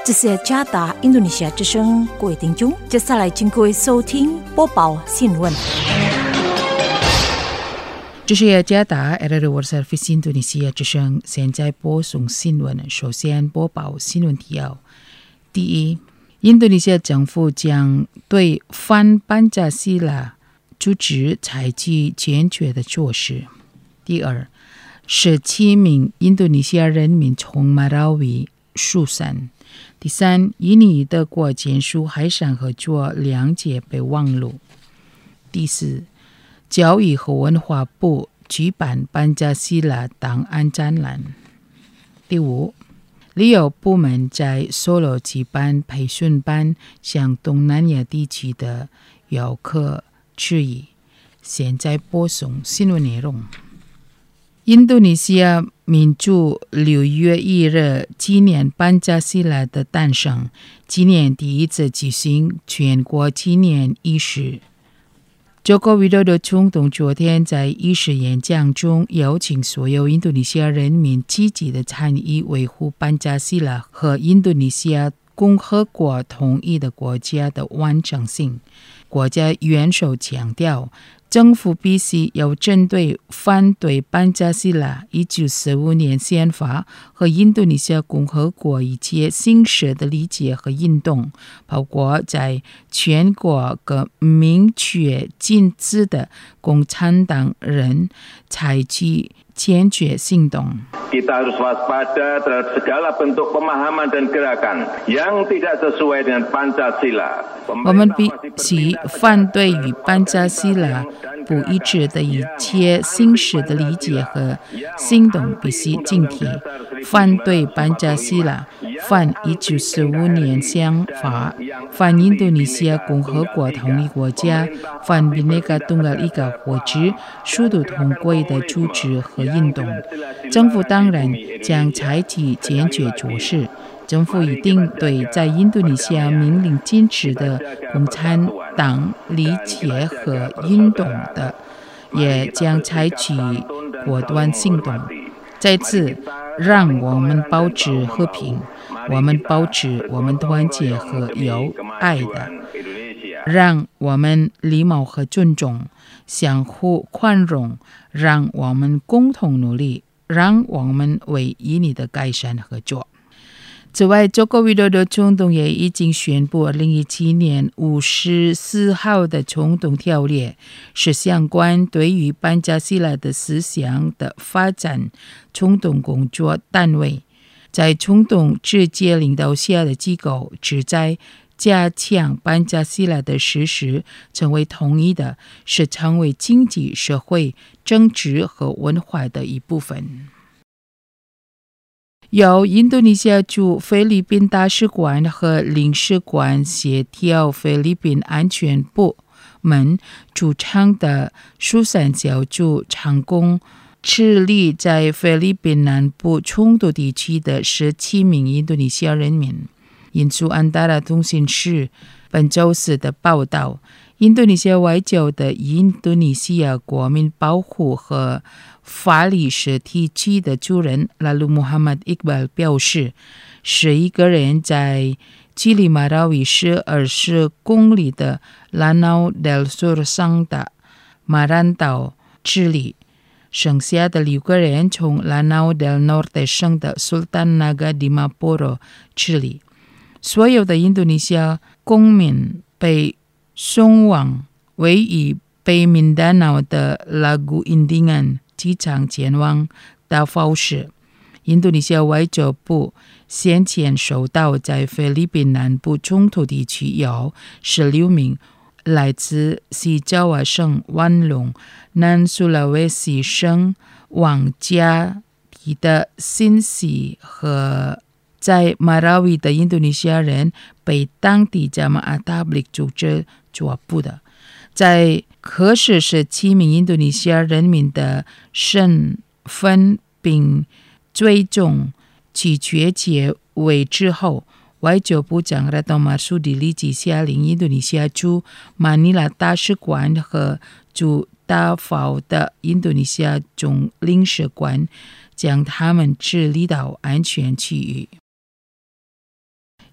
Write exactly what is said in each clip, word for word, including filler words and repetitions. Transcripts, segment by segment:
这是加达印度尼西亚之声，各位听众，接下来请各位收听播报新闻。 这是加达 R R World Service 印度尼西亚之声，现在播送新闻。首先播报新闻提要：第一，印度尼西亚政府将对反班加西拉组织采取坚决的措施。第二，十七名印度尼西亚人民从马拉维疏散。第三，印尼德国签署海上合作谅解备忘录。第四，教育和文化部举办班加西拉档案展览。第五，旅游部门在索罗举办培训班，向东南亚地区的游客致意。现在播送新闻内容。印度尼西亚民族六月一日纪念班加西拉的诞生，今年第一次举行全国纪念仪式。Joko Widodo 总统昨天在仪式演讲中邀请所有印度尼西亚人民积极的参与维护班加西拉和印度尼西亚共和国统一的国家的完整性。国家元首强调，政府必须要针对反对班加西拉一九四五年宪法和印度尼西亚共和国一切形式的理解和运动，包括在全国各明确禁止的共产党人采取坚决行动。 Kita harus waspada terhadap segala bentuk pemahaman dan gerakan yang tidak sesuai dengan Pancasila. 我们必须反对与班加西拉不一致的一切形式的理解和行动必须警惕，反对班加西拉，反一九四五年宪法，反印度尼西亚共和国统一国家，反Bhinneka Tunggal Ika或者殊途同归的组织和运动。政府当然将采取坚决措施。政府一定对在印度尼西亚明令禁止的共产党理解和运动的，也将采取果断行动。在此，让我们保持和平，我们保持我们团结和友爱的，让我们礼貌和尊重，相互宽容，让我们共同努力，让我们为印尼的改善合作。此外，Joko Widodo 总统也已经宣布，二零一七年五十四号的总统条例是相关对于班加西拉的思想的发展总统工作单位，在总统直接领导下的机构，旨在加强班加西拉的实施，成为统一的，是成为经济、社会、政治和文化的一部分。由印度尼西亚驻菲律宾大使馆和领事馆协调菲律宾安全部门主倡的疏散小组成功治理在菲律宾南部冲突地区的十七名印度尼西亚人民。引述安达拉通讯社本周四的报道，印度尼西亚外交的印度尼西亚国民保护和法理实体区的主任拉鲁穆罕默德·伊克巴尔表示，十一个人在距离马拉维市二十公里的拉瑙德索上的马兰岛治理，剩下的六个人从拉瑙德诺特省的苏丹纳加迪马波罗治理。所有的印度尼西亚公民被送往位于北民达瑙的拉古印第安机场前往达佛市。印度尼西亚外交部先前收到在菲律宾南部冲突地区有十六名来自西爪哇省万隆、南苏拉威西省王加皮的信息和在马拉维的印度尼西亚人被当地加马阿塔布里组织抓捕的，在核实十七名印度尼西亚人民的身份并追踪其确切位置后，外交部长拉多马苏迪立即下令印度尼西亚驻马尼拉大使馆和驻达佛的印度尼西亚总领事馆将他们治理到安全区域。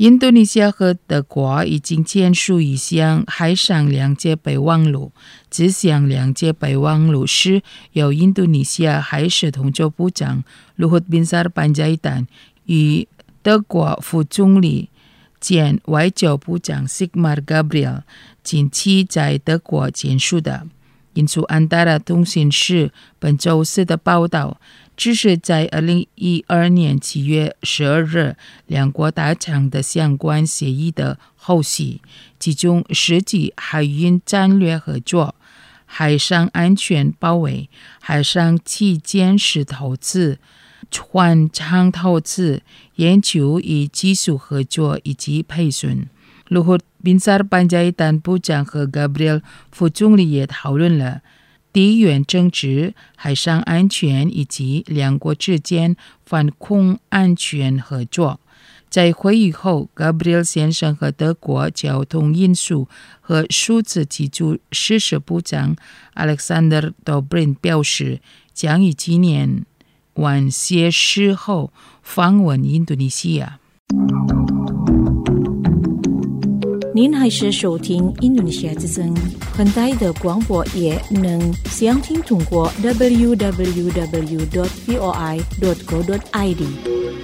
印度尼西亚和德国已经签署一项海上两界备忘录，这项两界备忘录是由印度尼西亚海事统筹部长 Luhut Binsar Panjaitan 与德国副总理兼外交部长 Sigmar Gabriel 近期在德国签署的。印度安达拉通讯社本周四的报道，这是在二零一二年七月十二日两国达成的相关协议的后续，其中涉及海运战略合作、海上安全保卫、海上基建设投资、船厂投资、研究与技术合作以及培训。Luhut Binsar Panjaitan 部长和 Gabriel 副总理也讨论了地缘政治、海上安全以及两国之间反恐安全合作。在会议后 Gabriel 先生和德国交通运输和数字技术事实部长 Alexander Dobrin 表示，将于今年晚些时候访问印度尼西亚。 您还是收听印度尼西亚之声，很大的广播也能详听通过 double-u double-u double-u dot voi dot co dot i d。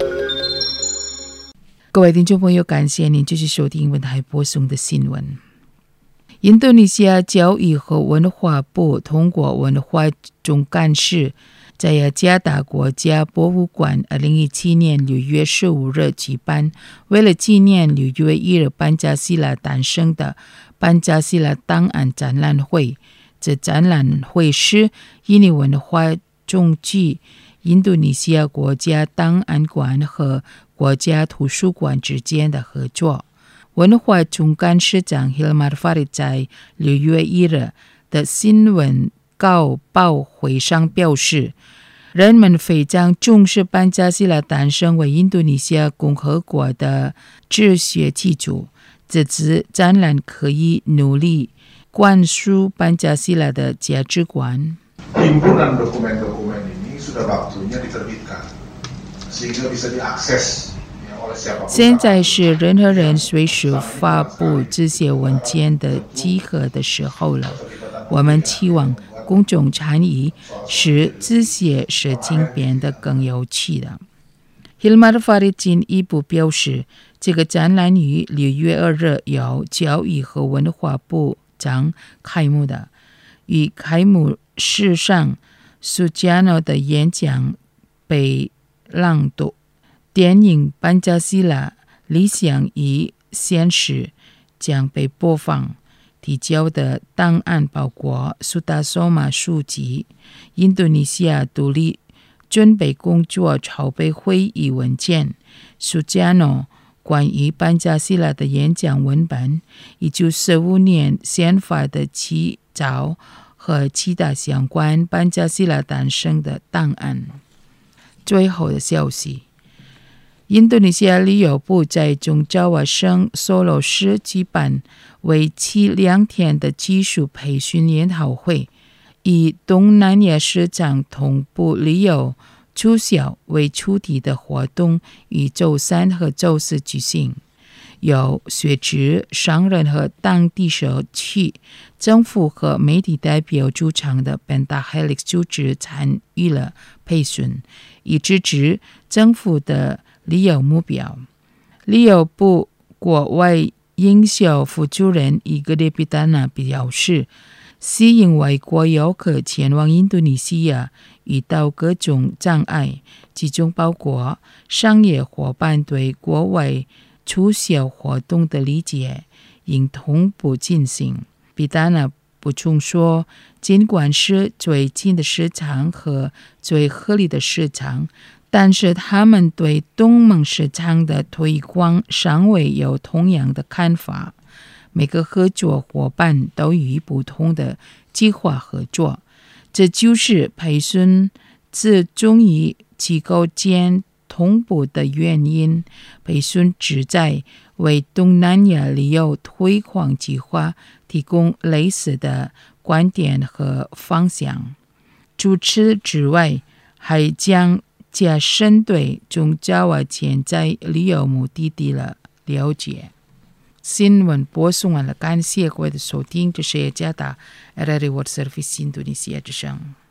各位听众朋友，感谢您继续收听英文台播送的新闻。印度尼西亚教育和文化部通过文化总干事在雅加达国家博物馆二零一七年六月十五日举办，为了纪念六月一日班加西拉诞生的班加西拉档案展览会。这展览会是印尼文化总局、印度尼西亚国家档案馆和国家图书馆之间的合作。文化总干事长 Hilmar Farid 在六月一日的新闻稿报会上表示，人们非常重视班加西拉诞生为印度尼西亚共和国的哲学基础。这次展览可以努力灌输班加西拉的价值观。 Himpunan dokumen-dokumen ini sudah waktunya diterbitkan sehingga bisa diakses。 现在是任何人随时发布这些文件的集合的时候了。我们期望公众参与，使这些事情变得更有趣的。Hilmar Farid 进一步表示，这个展览于六月二日由教育和文化部长开幕的。与开幕式上 Sujarno 的演讲被朗读。电影《班加西拉：理想与现实》将被播放。提交的档案包括苏达索马书籍、印度尼西亚独立准备工作筹备会议文件、苏加诺关于班加西拉的演讲文本，一九四五年宪法的起草和其他相关班加西拉诞生的档案。最后的消息，印度尼西亚旅游部在中爪哇省索罗市举办为期两天的技术培训研讨会，以东南亚市场同步旅游促销为主题的活动于周三和周四举行。由学者、商人和当地社区、政府和媒体代表组成的 Pentahelix 组织参与了培训，以支持政府的旅游目标。旅游部国外营销负责人伊格列比达纳表示，吸引外国游客前往印度尼西亚遇到各种障碍，其中包括商业伙伴对国外促销活动的理解应同步进行。比达纳补充说，尽管是最近的市场和最合理的市场，但是他们对东盟市场的推广尚未有同样的看法。每个合作伙伴都与不同的计划合作，这就是培训自中医机构间同步的原因。培训旨在为东南亚旅游推广计划提供类似的观点和方向。除此之外，还将加深对中爪哇潜在旅游目的地的了解。新闻播送完了，感谢各位的收听，这是雅加达 R R I World Service Indonesia 之声。